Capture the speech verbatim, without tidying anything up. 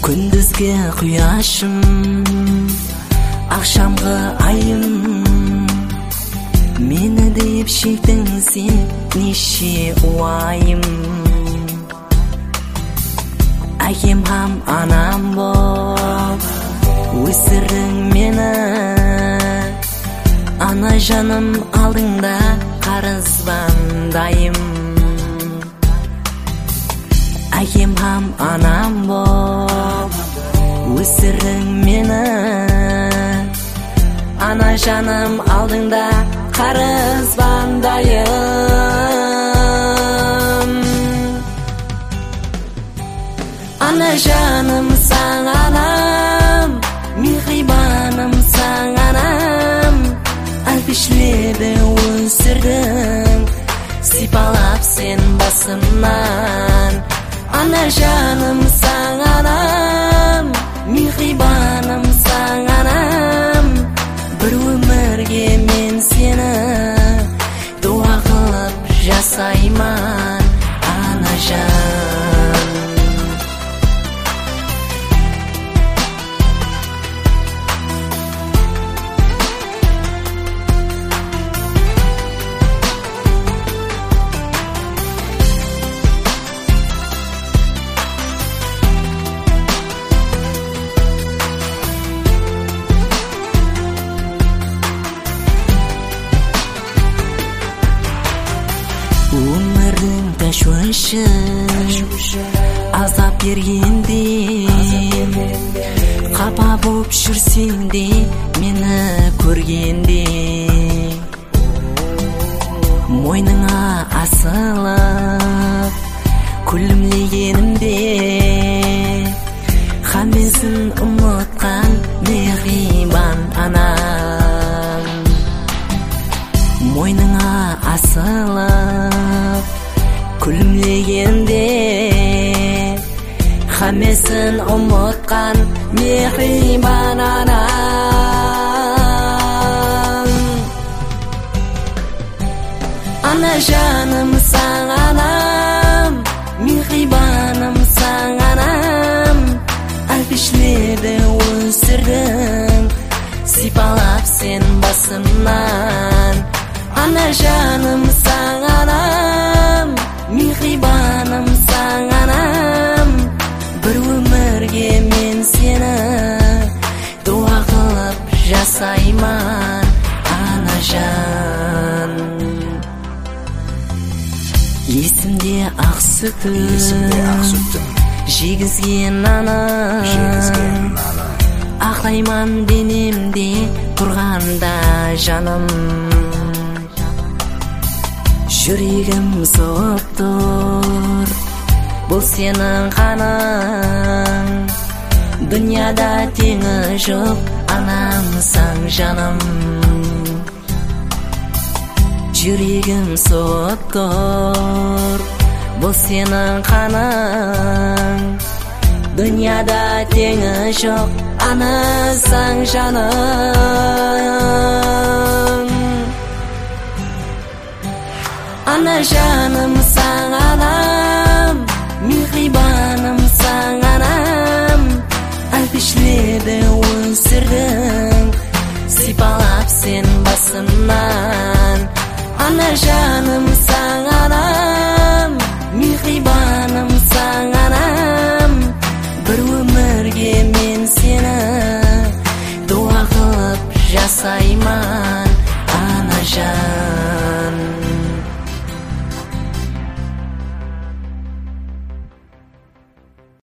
Күндүзгө куяшым, акшамгы айым, мени деп шектең сен неше уайым. Әкем һәм анам боп өсірдің мені, ана жаным алдыңда қарызбандайым. Әкем һәм анам боп өсірдің мені, ана жаным алдыңда қарызбандайым. Ана жаным саң анам, мехрибаным саң анам, әлпешледі өсірдің, сипалап сен басымнан. Ана жаным саң анам, мехрибаным саң анам, бір өмірге мен сені дуа қылып жасайман, ана жан. Өмірдің тәшуіші азап бергенде, қапа боп жүрсең де мені көргенде, мойныңа асылып күлімлегенімде, хамесін ұмытқан мехрибан анам. Мойныңа асылып күлімлегенде, хамесін ұмытқан мехрибан анам. Ана жаным саң анам, мехрибаным саң анам, әлпешледі өсірдің, сипалап сен басымнан. Ана жаным саң анам, мехрибаным саң анам, бір өмірге мен сені дуа қылып жасайман, ана жан. Есімде ақ сүтім, жегізген анам, ақлайман денемде тұрғанда жаным. Жүрегім соғып тұр, бұл сенің қаның, дүнияда теңі жоқ, анамсың жаным. Жүрегім соғып тұр, бұл сенің қаның, дүнияда теңі жоқ, анасың жаным. Ана жаным саң анам, мехрибаным саң анам, әлпешледі өсірдің, сипалап сен басымнан. Ана жаным саң анам,